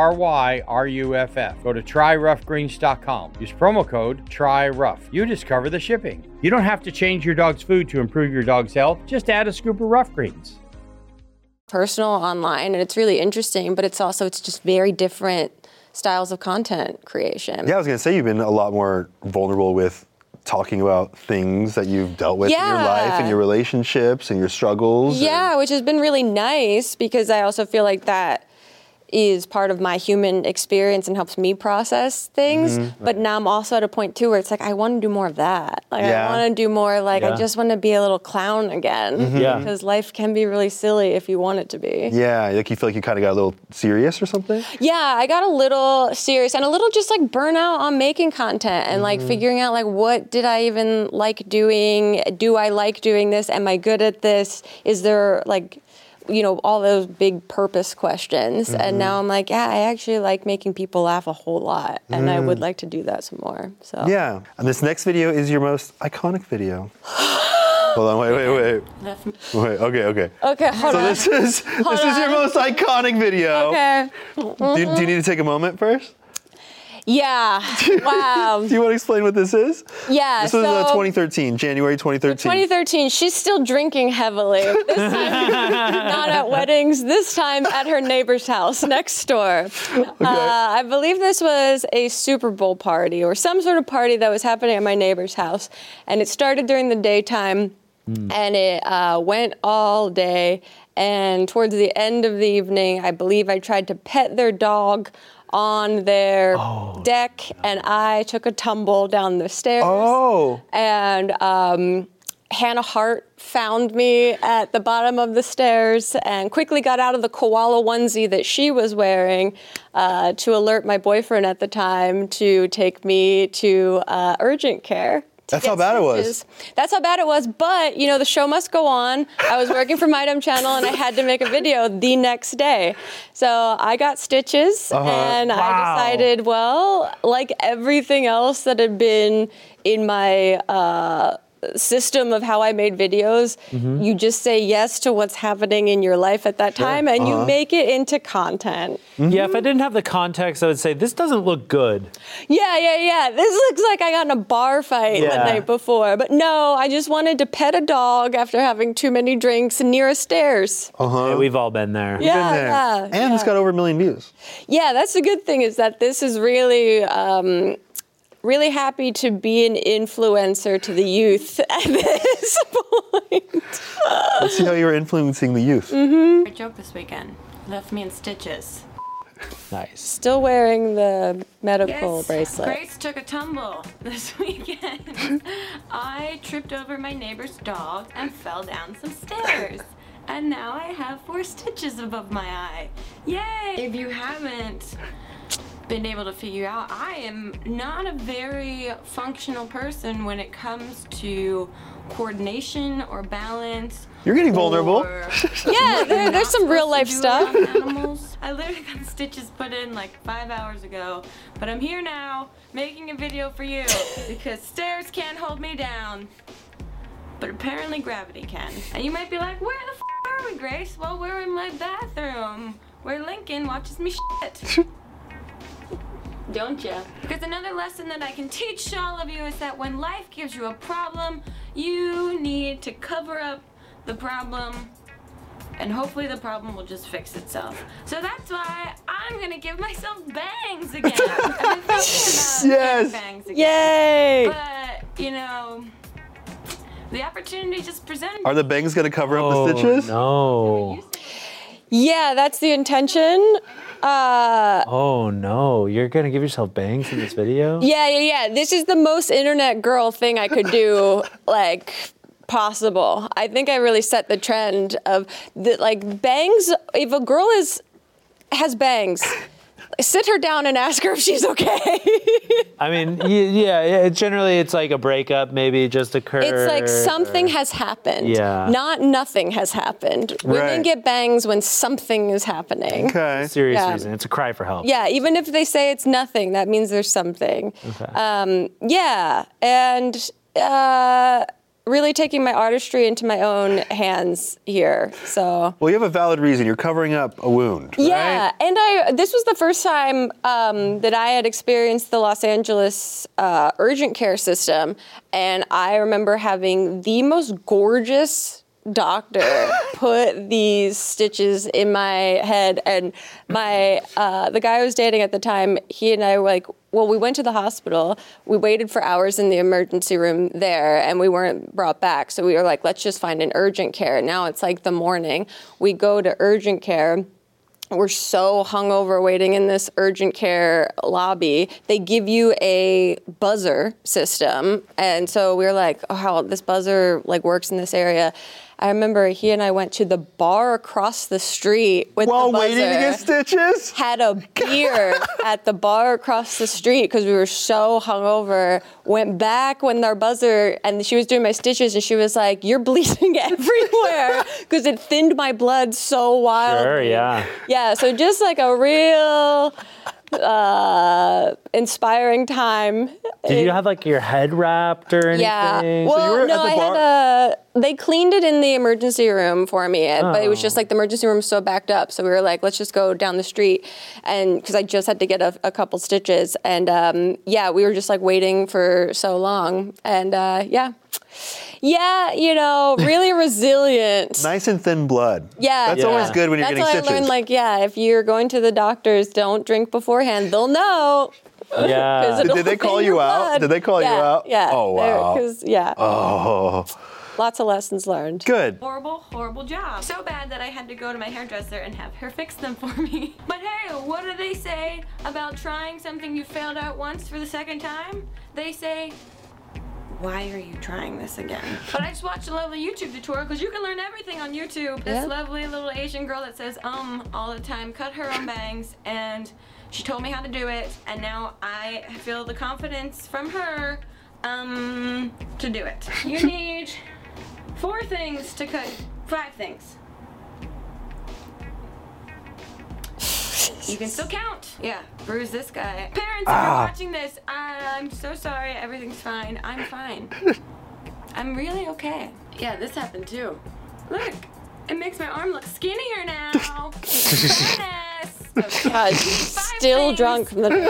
S8: TRYRUFF. Go to tryroughgreens.com. Use promo code TRYROUGH. You discover the shipping. You don't have to change your dog's food to improve your dog's health. Just add a scoop of Rough Greens.
S5: Personal online, and it's really interesting, but it's just very different styles of content creation.
S3: Yeah, I was going to say you've been a lot more vulnerable with talking about things that you've dealt with in your life and your relationships and your struggles.
S5: Yeah, which has been really nice because I also feel like that is part of my human experience and helps me process things. But now I'm also at a point too where it's like I want to do more of that. Like I want to do more I just want to be a little clown again. Because life can be really silly if you want it to be.
S3: Yeah, like you feel like you kind of got a little serious or something?
S5: Yeah, I got a little serious and a little just like burnout on making content and like figuring out like what did I even like doing? Do I like doing this? Am I good at this? Is there like all those big purpose questions. And now I'm like, yeah, I actually like making people laugh a whole lot. And I would like to do that some more. So
S3: yeah. And this next video is your most iconic video. Hold on, wait. Okay, hold on. So this is your most iconic video. Okay. Do you need to take a moment first?
S5: Yeah. Wow.
S3: Do you want to explain what this is?
S5: Yeah.
S3: This was 2013, January 2013. 2013.
S5: She's still drinking heavily. This time, not at weddings. This time at her neighbor's house next door. Okay. I believe this was a Super Bowl party or some sort of party that was happening at my neighbor's house. And it started during the daytime and it went all day. And towards the end of the evening, I believe I tried to pet their dog on their deck, and I took a tumble down the stairs. And Hannah Hart found me at the bottom of the stairs and quickly got out of the koala onesie that she was wearing to alert my boyfriend at the time to take me to urgent care.
S3: That's how bad it was.
S5: That's how bad it was. But, you know, the show must go on. I was working for My Dumb Channel and I had to make a video the next day. So I got stitches and I decided, well, like everything else that had been in my system of how I made videos, you just say yes to what's happening in your life at that time and you make it into content.
S4: Yeah, if I didn't have the context, I would say, this doesn't look good.
S5: Yeah. This looks like I got in a bar fight the night before. But no, I just wanted to pet a dog after having too many drinks near a stairs.
S4: Yeah, we've all been there.
S5: Yeah.
S3: And it's got over 1 million views.
S5: Yeah, that's the good thing is that this is really... really happy to be an influencer to the youth at this point.
S3: Let's see how you're influencing the youth.
S6: A joke this weekend. Left me in stitches.
S4: Nice.
S5: Still wearing the medical bracelet.
S6: Grace took a tumble this weekend. I tripped over my neighbor's dog and fell down some stairs. And now I have 4 stitches above my eye. Yay! If you haven't been able to figure out, I am not a very functional person when it comes to coordination or balance.
S3: You're getting vulnerable.
S5: Yeah, there's some real life stuff.
S6: Animals. I literally got stitches put in like 5 hours ago, but I'm here now making a video for you because stairs can't hold me down, but apparently gravity can. And you might be like, where the f are we, Grace? Well, we're in my bathroom where Lincoln watches me shit. Don't ya? Because another lesson that I can teach all of you is that when life gives you a problem, you need to cover up the problem and hopefully the problem will just fix itself. So that's why I'm gonna give myself bangs again. I've been thinking about bangs again.
S5: Yay!
S6: But, you know, the opportunity just presented.
S3: Are the bangs gonna cover up the stitches?
S4: No.
S5: Yeah, that's the intention.
S4: Oh no, you're gonna give yourself bangs in this video?
S5: Yeah. This is the most internet girl thing I could do, like, possible. I think I really set the trend of, bangs, if a girl has bangs, sit her down and ask her if she's okay.
S4: I mean, yeah, generally it's like a breakup maybe just occurred.
S5: It's like something has happened.
S4: Yeah.
S5: Not nothing has happened. Women get bangs when something is happening.
S3: Okay.
S4: Serious reason. It's a cry for help.
S5: Yeah, even if they say it's nothing, that means there's something.
S4: Okay.
S5: Really taking my artistry into my own hands here, so.
S3: Well, you have a valid reason. You're covering up a wound, right?
S5: Yeah, and this was the first time that I had experienced the Los Angeles urgent care system, and I remember having the most gorgeous doctor put these stitches in my head, and the guy I was dating at the time, he and I were like, well, we went to the hospital. We waited for hours in the emergency room there, and we weren't brought back. So we were like, let's just find an urgent care. Now it's like the morning. We go to urgent care. We're so hungover waiting in this urgent care lobby. They give you a buzzer system. And so we were like, oh, how this buzzer works in this area. I remember he and I went to the bar across the street with the buzzer.
S3: While waiting to get stitches?
S5: Had a beer at the bar across the street because we were so hungover. Went back when our buzzer, and she was doing my stitches, and she was like, you're bleeding everywhere because it thinned my blood so wildly.
S4: Sure, yeah.
S5: Yeah, so just like a real inspiring time.
S4: Did you have your head wrapped or anything?
S5: Yeah. Well, no, they cleaned it in the emergency room for me, but it was just the emergency room was so backed up. So we were like, let's just go down the street, and because I just had to get a couple stitches, and we were just waiting for so long, and really resilient.
S3: Nice and thin blood.
S5: Yeah.
S3: That's always good when you're getting stitches.
S5: That's what I learned, if you're going to the doctors, don't drink beforehand. They'll know.
S4: Yeah.
S3: Did they call you out? Did they call you out?
S5: Yeah.
S3: Oh, wow.
S5: Oh. Lots of lessons learned.
S3: Good.
S6: Horrible job. So bad that I had to go to my hairdresser and have her fix them for me. But hey, what do they say about trying something you failed at once for the second time? They say, why are you trying this again? But I just watched a lovely YouTube tutorial because you can learn everything on YouTube. This lovely little Asian girl that says all the time cut her own bangs, and she told me how to do it, and now I feel the confidence from her to do it. You need 4 things to cut, 5 things. You can still count. Yeah, bruise this guy. Parents, if you're watching this, I'm so sorry. Everything's fine. I'm fine. I'm really okay. Yeah, this happened too. Look, it makes my arm look skinnier now.
S5: God, still drunk from the day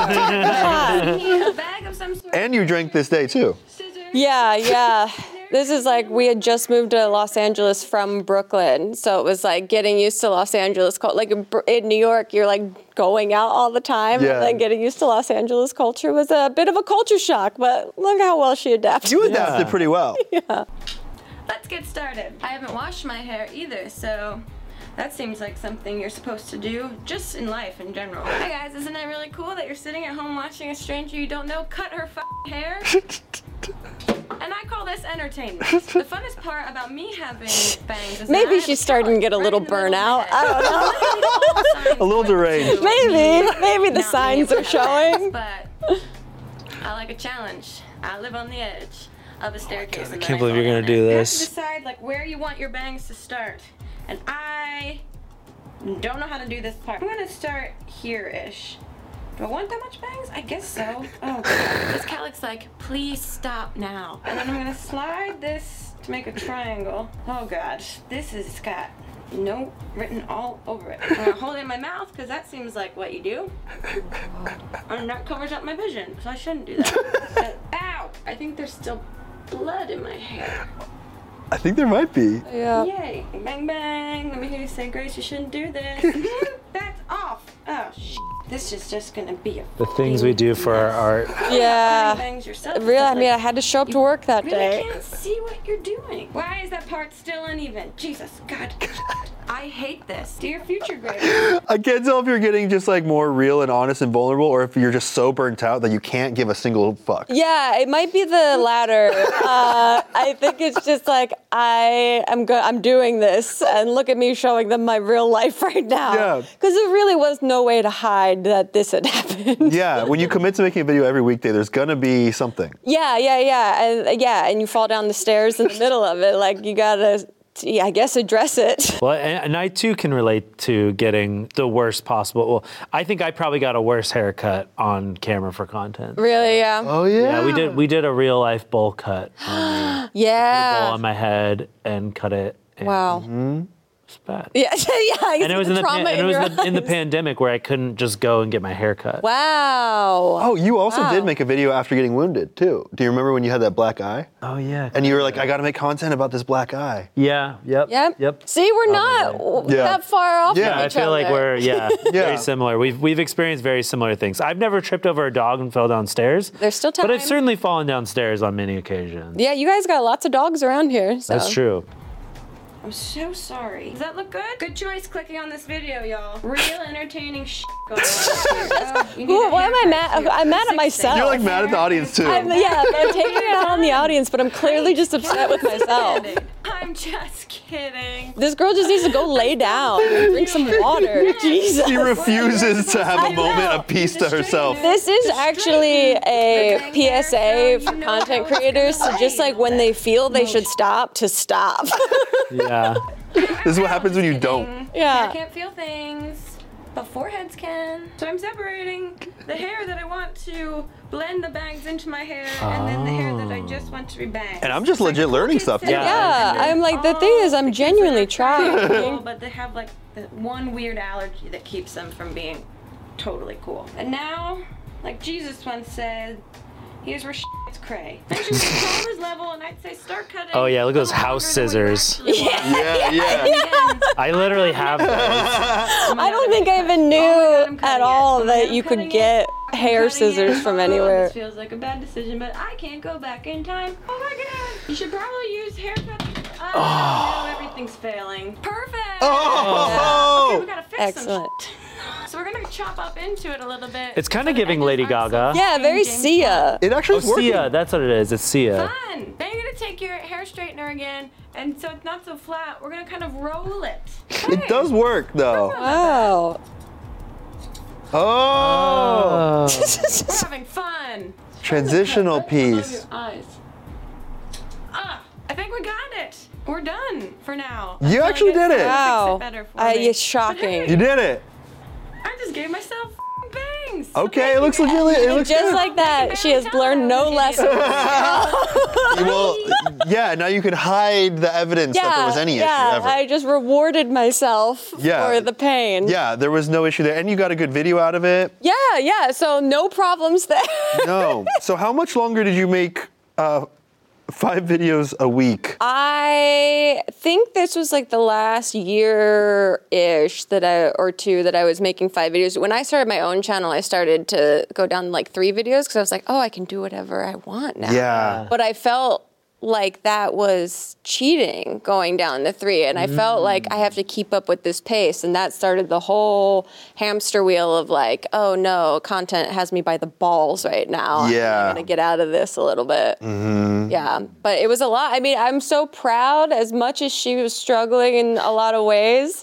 S5: before.
S6: A bag of some sort.
S3: And you drank this day too.
S5: Yeah. This is like, we had just moved to Los Angeles from Brooklyn, so it was like getting used to Los Angeles. Like in New York, you're like going out all the time, and then getting used to Los Angeles culture was a bit of a culture shock, but look how well she adapted.
S3: You adapted pretty well.
S5: Yeah.
S6: Let's get started. I haven't washed my hair either, so that seems like something you're supposed to do just in life in general. Hey guys, isn't it really cool that you're sitting at home watching a stranger you don't know cut her hair? And I call this entertainment. The funnest part about me having bangs is
S5: maybe she's starting to get a little burnout. I
S3: don't know. A little deranged.
S5: Maybe the signs are showing.
S6: But I like a challenge. I live on the edge of a staircase.
S4: I can't believe you're gonna do this.
S6: You have to decide like where you want your bangs to start. And I don't know how to do this part. I'm gonna start here-ish. Do I want that much bangs? I guess so. Oh god. This cat looks like, please stop now. And then I'm gonna slide this to make a triangle. Oh god. This has got no written all over it. I'm gonna hold it in my mouth because that seems like what you do. And that covers up my vision, so I shouldn't do that. Ow! I think there's still blood in my hair.
S3: I think there might be.
S5: Yeah.
S6: Yay. Bang bang. Let me hear you say, Grace, you shouldn't do this. That's off. Oh shit. This is just gonna be
S4: the things we do for our art.
S5: Yeah.
S6: Bangs yourself.
S5: Really, I mean, I had to show up to work that day.
S6: I can't see what you're doing. Why is that part still uneven? Jesus, God. I hate this. Dear future Grace.
S3: I can't tell if you're getting just like more real and honest and vulnerable, or if you're just so burnt out that you can't give a single fuck.
S5: Yeah, it might be the latter. I think it's just like I'm doing this, and look at me showing them my real life right now.
S3: Yeah.
S5: Because there really was no way to hide that this had happened.
S3: Yeah, when you commit to making a video every weekday, there's gonna be something.
S5: Yeah, and you fall down the stairs in the middle of it. Like, you gotta, I guess, address it.
S4: Well, and I too can relate to getting the worst possible. Well, I think I probably got a worse haircut on camera for content.
S5: Really? Yeah.
S3: Oh yeah.
S4: Yeah, we did a real life bowl cut.
S5: Yeah.
S4: Put a bowl on my head and cut it. And
S5: Wow.
S4: It's bad.
S5: Yeah, yeah.
S4: And it was in the pandemic where I couldn't just go and get my hair cut.
S5: Wow.
S3: Oh, you also did make a video after getting wounded too. Do you remember when you had that black eye?
S4: Oh yeah.
S3: And you were like, I gotta make content about this black eye.
S4: Yeah. Yep.
S5: See, we're not that far off from each other.
S4: I feel like we're very similar. We've experienced very similar things. I've never tripped over a dog and fell downstairs.
S5: There's still time.
S4: But I've certainly fallen downstairs on many occasions.
S5: Yeah, you guys got lots of dogs around here. So.
S4: That's true.
S6: I'm so sorry. Does that look good? Good choice clicking on this video, y'all. Real entertaining shit going on.
S5: Why am I mad? I'm mad at myself.
S3: You're like mad at the audience too.
S5: I'm taking it out on the audience, but I'm clearly just upset with myself.
S6: I'm just kidding.
S5: This girl just needs to go lay down and drink some water. Jesus.
S3: She refuses to have a moment of peace to herself.
S5: This is actually a PSA for content creators. So just like when they feel they should stop, to stop.
S4: Yeah.
S3: This is what happens when you don't.
S5: Yeah.
S6: I can't feel things, but foreheads can. So I'm separating the hair that I want to blend the bangs into my hair, and then the hair that I just want to be bangs.
S3: And I'm just legit learning stuff too.
S5: Yeah, I'm like, the thing is, I'm genuinely trying.
S6: But they have like the one weird allergy that keeps them from being totally cool. And now, like Jesus once said, here's where shit's cray. And she was control his level, and I'd say start cutting.
S4: Oh yeah, look at those house scissors.
S3: Yeah.
S4: I literally have those.
S5: I don't think I even knew at all that you could get hair scissors from anywhere.
S6: This feels like a bad decision, but I can't go back in time. Oh my god. You should probably use haircuts. No, everything's failing. Perfect.
S3: Oh.
S6: Okay, we gotta fix
S5: Excellent.
S6: some shit. So we're
S5: gonna chop up into it a little bit.
S4: It's kind of giving Lady Gaga.
S5: Yeah, very Sia.
S3: It actually is working.
S4: Sia, that's what it is. It's Sia.
S5: Fun. Then you're gonna take your hair straightener again, and so it's not so flat. We're gonna kind of roll it.
S3: It does work though.
S5: Wow.
S3: Oh.
S5: We're having fun.
S3: Transitional
S5: Above
S3: piece.
S5: your eyes. I think we got it. We're done for now.
S3: You actually did it.
S5: Wow.
S9: It's shocking.
S3: You did it.
S5: I just gave myself bangs.
S3: Okay, it looks legit. It looks
S9: Just
S3: good.
S9: like that, she has learned no lessons.
S3: Well, yeah, now you can hide the evidence that there was any issue ever.
S9: I just rewarded myself for the pain.
S3: Yeah, there was no issue there. And you got a good video out of it.
S9: Yeah, so no problems there.
S3: No. So how much longer did you make 5 videos a week?
S9: I think this was like the last year-ish or two that I was making 5 videos. When I started my own channel, I started to go down like 3 videos because I was like, oh, I can do whatever I want now.
S3: Yeah.
S9: But I felt like that was cheating going down to 3, and I felt like I have to keep up with this pace, and that started the whole hamster wheel of like, oh no, content has me by the balls right now.
S3: Yeah.
S9: I'm gonna get out of this a little bit. Yeah, but it was a lot. I mean, I'm so proud. As much as she was struggling in a lot of ways,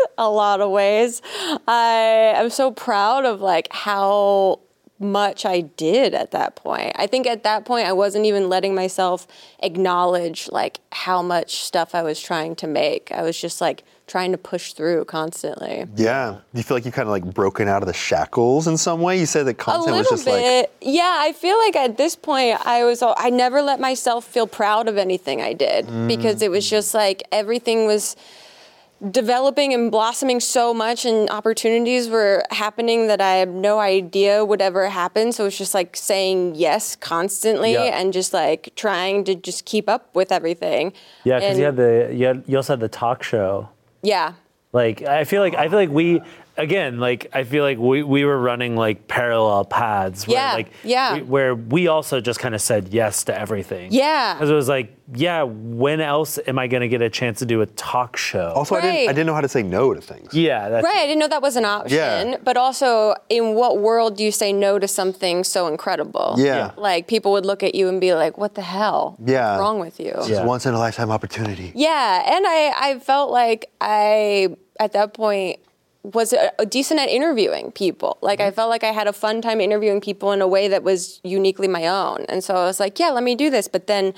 S9: I am so proud of like how much I did at that point. I think at that point I wasn't even letting myself acknowledge like how much stuff I was trying to make. I was just like trying to push through constantly.
S3: Yeah. You feel like you kind of like broken out of the shackles in some way? You said that content was just like...
S9: Yeah, I feel like at this point I never let myself feel proud of anything I did because it was just like everything was developing and blossoming so much, and opportunities were happening that I had no idea would ever happen. So it's just like saying yes constantly and just like trying to just keep up with everything.
S4: Yeah, because you also had the talk show.
S9: Yeah.
S4: Like I feel like we were running like parallel paths where we also just kind of said yes to everything.
S9: Yeah.
S4: Because it was like, when else am I going to get a chance to do a talk show?
S3: Also, I didn't know how to say no to things.
S4: Yeah.
S9: Right, I didn't know that was an option.
S3: Yeah.
S9: But also, in what world do you say no to something so incredible?
S3: Yeah.
S9: Like, people would look at you and be like, what the hell?
S3: Yeah.
S9: What's wrong with you?
S3: It's a once in a lifetime opportunity.
S9: Yeah, and I felt like I, at that point, was decent at interviewing people. Like, I felt like I had a fun time interviewing people in a way that was uniquely my own. And so I was like, let me do this. But then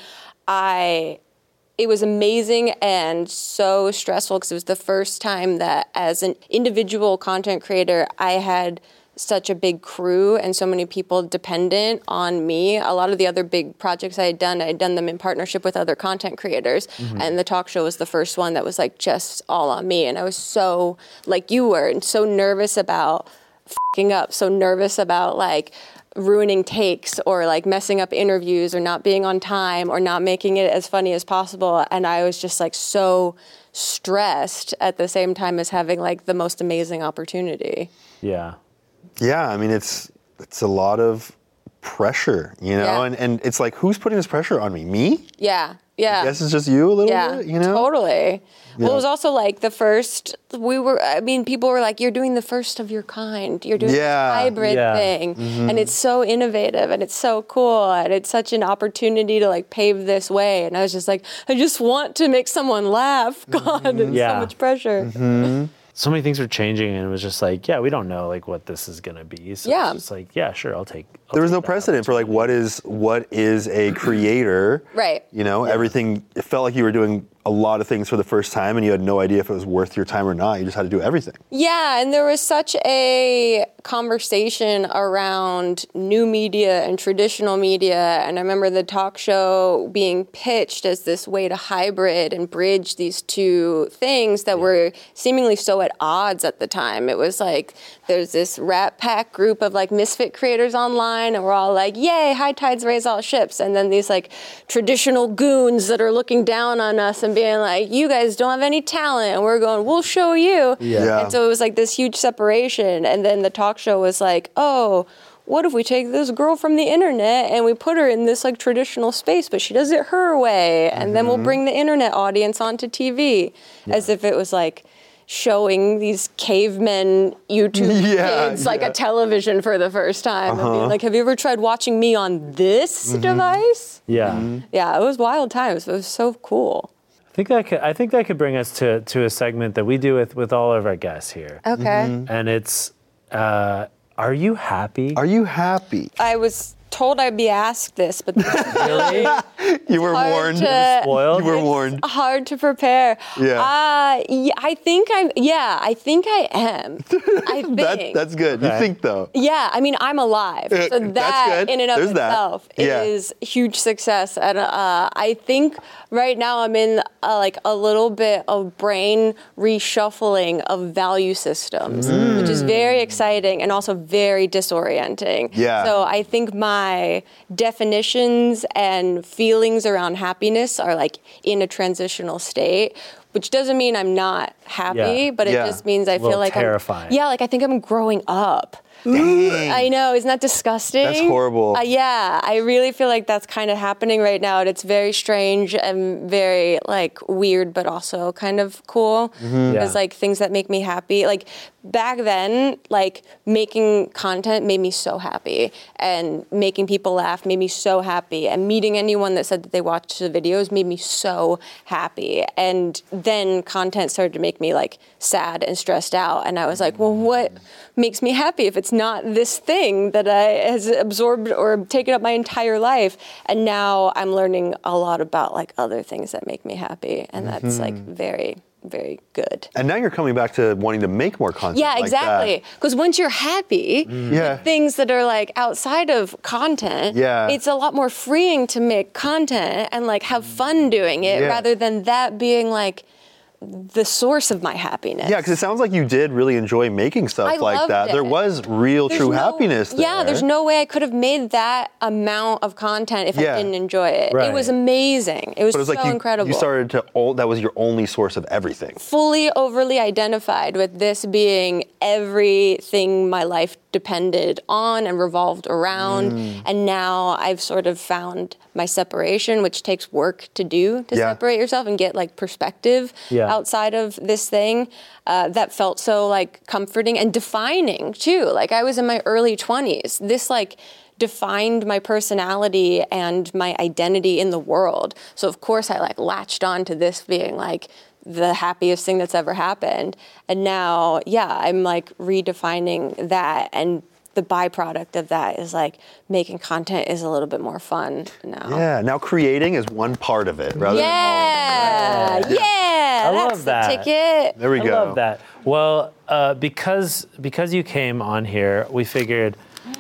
S9: it was amazing and so stressful because it was the first time that as an individual content creator, I had such a big crew and so many people dependent on me. A lot of the other big projects I had done them in partnership with other content creators. And the talk show was the first one that was like just all on me. And I was so, like you were, and so nervous about f***ing up, so nervous about like ruining takes or like messing up interviews or not being on time or not making it as funny as possible. And I was just like so stressed at the same time as having like the most amazing opportunity.
S4: Yeah.
S3: Yeah, I mean, it's a lot of pressure, you know, and it's like, who's putting this pressure on me? Me?
S9: Yeah.
S3: I guess it's just you a little bit, you know?
S9: Totally. Well, it was also like the first, people were like, you're doing the first of your kind. You're doing this hybrid thing. And it's so innovative and it's so cool. And it's such an opportunity to like pave this way. And I was just like, I just want to make someone laugh. God, it's so much pressure.
S4: So many things were changing, and it was just like, we don't know like what this is gonna be. So it's just like, sure, I'll take.
S3: There was no precedent for like what is a creator.
S9: Right.
S3: You know, everything. It felt like you were doing a lot of things for the first time, and you had no idea if it was worth your time or not. You just had to do everything. Yeah,
S9: and there was such a conversation around new media and traditional media, and I remember the talk show being pitched as this way to hybrid and bridge these two things that were seemingly so at odds at the time. It was like there's this Rat Pack group of like misfit creators online, and we're all like, yay, high tides raise all ships, and then these like traditional goons that are looking down on us and being like, you guys don't have any talent, and we're going, we'll show you. And so it was like this huge separation, and then the talk show was like, oh, what if we take this girl from the internet and we put her in this like traditional space, but she does it her way, and then we'll bring the internet audience onto TV, as if it was like, showing these cavemen YouTube kids like a television for the first time and being like, have you ever tried watching me on this device?
S4: Yeah.
S9: Yeah, it was wild times. It was so cool.
S4: I think that could bring us to a segment that we do with all of our guests here.
S9: Okay.
S4: And it's, are you happy?
S3: Are you happy?
S9: I was told I'd be asked this, but
S4: Really?
S3: You were warned.
S4: Spoiled?
S3: You were warned.
S9: hard to prepare.
S3: Yeah.
S9: Yeah, I think I am. I think.
S3: That's good.
S4: Okay.
S3: You think though?
S9: Yeah, I mean, I'm alive. So
S3: That's
S9: that
S3: good.
S9: in and of
S3: There's that.
S9: itself
S3: Yeah.
S9: is huge success. And I think right now I'm in like a little bit of brain reshuffling of value systems, which is very exciting and also very disorienting.
S3: Yeah.
S9: So I think my definitions and feelings around happiness are like in a transitional state, which doesn't mean I'm not happy,
S4: Yeah.
S9: but it
S3: Yeah.
S9: just means I feel like
S4: terrifying.
S9: like I think I'm growing up.
S3: Dang.
S9: I know, isn't that disgusting?
S3: That's horrible.
S9: Yeah, I really feel like that's kind of happening right now, and it's very strange and very like weird, but also kind of cool. It's like things that make me happy. Like back then, like making content made me so happy, and making people laugh made me so happy, and meeting anyone that said that they watched the videos made me so happy. And then content started to make me like sad and stressed out, and I was like, well, what makes me happy if it's not this thing that has absorbed or taken up my entire life? And now I'm learning a lot about like other things that make me happy, and that's like very, very good.
S3: And now you're coming back to wanting to make more content.
S9: Yeah,
S3: like
S9: exactly. Because once you're happy,
S3: Yeah.
S9: things that are like outside of content,
S3: Yeah.
S9: it's a lot more freeing to make content and like have fun doing it
S3: Yeah.
S9: rather than that being like the source of my happiness.
S3: Yeah, because it sounds like you did really enjoy making stuff
S9: I
S3: like
S9: loved
S3: that.
S9: it.
S3: There was real, true happiness there.
S9: Yeah, there's no way I could have made that amount of content if
S3: Yeah.
S9: I didn't enjoy it.
S4: Right.
S9: It was amazing. It was
S3: But it was
S9: so
S3: like
S9: incredible.
S3: you started to, that was your only source of everything.
S9: Fully overly identified with this being everything my life depended on and revolved around. And now I've sort of found my separation, which takes work to do to
S3: Yeah.
S9: separate yourself and get like perspective outside of this thing. That felt so like comforting and defining too. Like I was in my early 20s. This like defined my personality and my identity in the world. So of course I like latched on to this being like the happiest thing that's ever happened. And now, yeah, I'm like redefining that, and the byproduct of that is like making content is a little bit more fun now.
S3: Yeah, now creating is one part of it rather than all of it.
S9: Yeah,
S4: I
S9: that's
S4: love that.
S9: the ticket.
S3: There we
S4: I
S3: go.
S4: love that. Well, because you came on here, we figured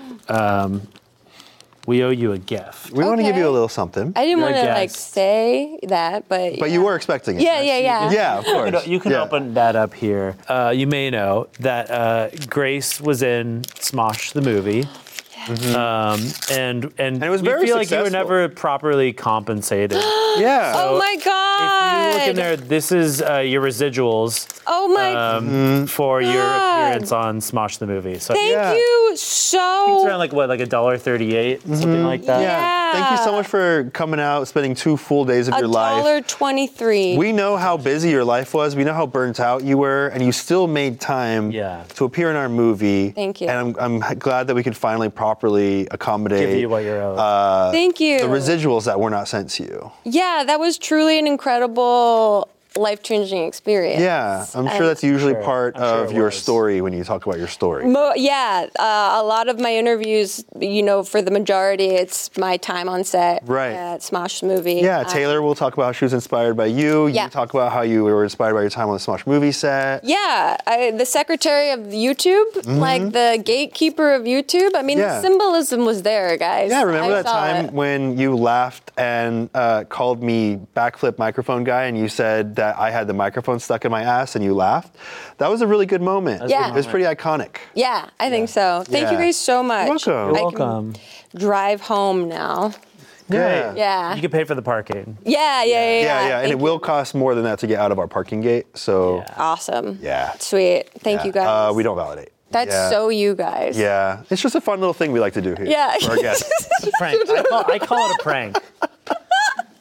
S4: we owe you a gift.
S3: We want to give
S9: Okay.
S3: you a little something.
S9: I didn't
S4: You're a
S9: want to like
S4: guest.
S9: say that, but
S3: But you were expecting it.
S9: Yeah, yeah.
S3: Yeah, of course.
S4: You can
S3: Yeah.
S4: open that up here. You may know that Grace was in Smosh the movie. And
S3: it was
S4: we
S3: very
S4: feel like you were
S3: successful.
S4: never properly compensated.
S3: Yeah.
S9: oh my
S4: If you look in
S9: god!
S4: there, this is your residuals
S9: Oh my!
S4: for your
S9: God.
S4: appearance on Smosh the movie. So
S9: Thank
S3: Yeah.
S9: you
S4: it's
S9: so.
S4: around like what, like $1.38, something like that.
S3: Yeah. Thank you so
S9: Yeah.
S3: much for coming out, spending 2 full days of your life.
S9: $1.23.
S3: We know how busy your life was. We know how burnt out you were, and you still made time to appear in our movie.
S9: Thank you.
S3: And I'm glad that we could finally properly accommodate
S4: Give you what you're owed.
S9: Thank you.
S3: the residuals that were not sent to you.
S9: Yeah, that was truly an incredible life-changing experience.
S3: Yeah, I'm sure that's usually part
S4: I'm sure
S3: of
S4: it
S3: your
S4: was.
S3: story when you talk about your story.
S9: A lot of my interviews, for the majority, it's my time on set
S3: Right.
S9: at Smosh movie.
S3: Yeah, Taylor will talk about how she was inspired by you.
S9: Yeah.
S3: You talk about how you were inspired by your time on the Smosh movie set.
S9: Yeah, the secretary of YouTube, like the gatekeeper of YouTube. I mean,
S3: Yeah.
S9: the symbolism was there, guys.
S3: Yeah, remember
S9: I
S3: that
S9: saw
S3: time
S9: it.
S3: when you laughed and called me backflip microphone guy, and you said that I had the microphone stuck in my ass, and you laughed? That was a really good moment.
S9: Yeah.
S3: It was pretty iconic.
S9: Yeah, I think so. Thank you
S3: Yeah.
S9: guys so much.
S3: You're welcome.
S9: I
S4: You're
S9: can
S4: welcome.
S9: drive home now.
S3: Yeah.
S9: Yeah.
S4: You can pay for the parking.
S9: Yeah.
S3: Yeah, and
S9: Thank
S3: it will cost more than that to get out of our parking gate. So,
S9: Awesome.
S3: yeah.
S9: Sweet. Thank you guys.
S3: We don't validate.
S9: That's
S3: Yeah.
S9: so you guys.
S3: Yeah, it's just a fun little thing we like to do here
S9: Yeah.
S3: for our guests.
S4: It's a prank. I call it a prank.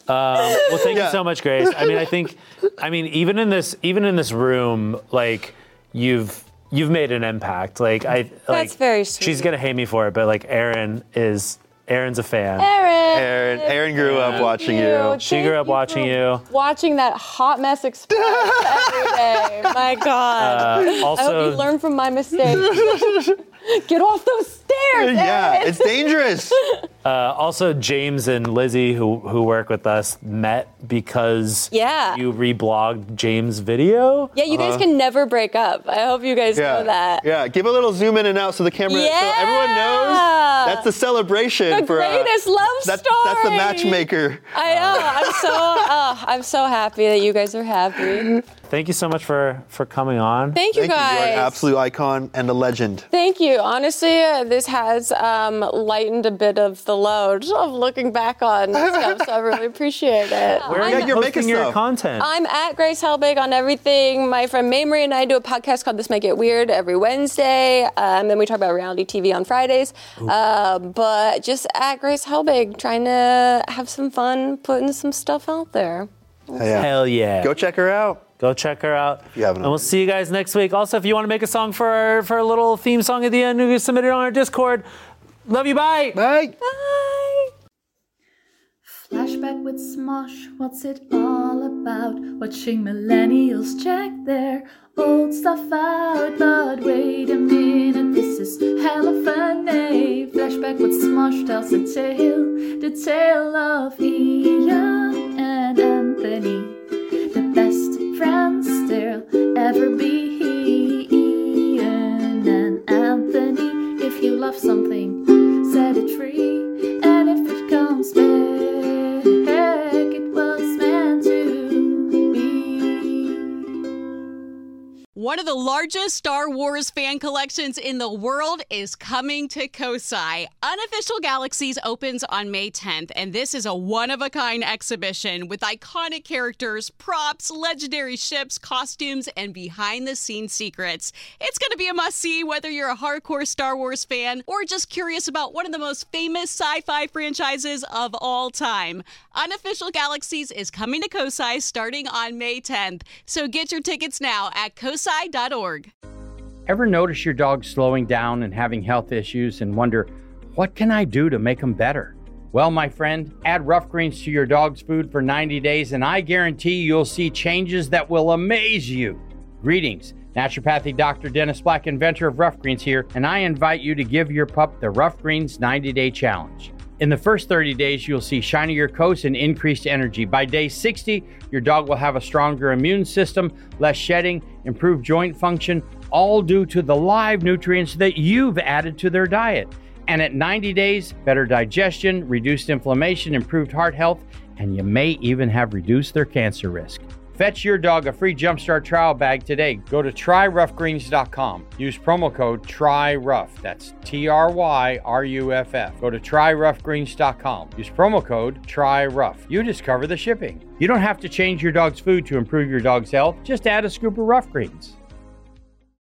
S4: Well, thank you so much, Grace. I mean, even in this room, like you've made an impact.
S5: That's very sweet.
S4: She's gonna hate me for it, but like Erin's a fan.
S3: Erin grew up watching you.
S4: She grew up watching you.
S5: Watching that hot mess express every day. My God. I hope you learn from my mistakes. Get off those stairs.
S3: Yeah, it's dangerous.
S4: Also, James and Lizzie, who work with us, met because you reblogged James' video.
S5: Yeah, you guys can never break up. I hope you guys know that.
S3: Yeah, give a little zoom in and out so the camera, so everyone knows that's the celebration
S5: the greatest love story.
S3: That's the matchmaker.
S5: I know. I'm so happy that you guys are happy.
S4: Thank you so much for coming on.
S5: Thank you, guys.
S3: You're an absolute icon and a legend.
S5: Thank you. Honestly, this has lightened a bit of the load of looking back on stuff, so I really appreciate it.
S4: Where are you posting your content?
S5: I'm at Grace Helbig on everything. My friend Mamrie and I do a podcast called This Might Get Weird every Wednesday, and then we talk about reality TV on Fridays. But just at Grace Helbig, trying to have some fun, putting some stuff out there.
S4: Hell yeah.
S3: Go check her out.
S4: Go check her out.
S3: If you haven't.
S4: And we'll see you guys next week. Also, if you want to make a song for a little theme song at the end, you can submit it on our Discord. Love you. Bye.
S3: Bye.
S5: Bye.
S10: Flashback with Smosh, what's it all about? Watching millennials check their old stuff out. But wait a minute, this is hella funny. Flashback with Smosh tells the tale of Ian and Anthony, the best friends there'll ever be. Ian and Anthony, if you love something, set it free. And if it comes back, it was meant to be.
S1: One of the largest Star Wars fan collections in the world is coming to Kosai. Unofficial Galaxies opens on May 10th, and this is a one-of-a-kind exhibition with iconic characters, props, legendary ships, costumes, and behind-the-scenes secrets. It's going to be a must-see whether you're a hardcore Star Wars fan or just curious about one of the most famous sci-fi franchises of all time. Unofficial Galaxies is coming to Kosai starting on May 10th, so get your tickets now at kosai.org.
S8: Ever notice your dog slowing down and having health issues and wonder, what can I do to make them better? Well, my friend, add Rough Greens to your dog's food for 90 days and I guarantee you'll see changes that will amaze you. Greetings, naturopathic Dr. Dennis Black, inventor of Rough Greens here, and I invite you to give your pup the Rough Greens 90-day challenge. In the first 30 days, you'll see shinier coats and increased energy. By day 60, your dog will have a stronger immune system, less shedding, improved joint function, all due to the live nutrients that you've added to their diet. And at 90 days, better digestion, reduced inflammation, improved heart health, and you may even have reduced their cancer risk. Fetch your dog a free Jumpstart trial bag today. Go to tryroughgreens.com. Use promo code TRYROUGH. That's TRYRUFF. Go to tryroughgreens.com. Use promo code TRYROUGH. You discover the shipping. You don't have to change your dog's food to improve your dog's health. Just add a scoop of Rough Greens.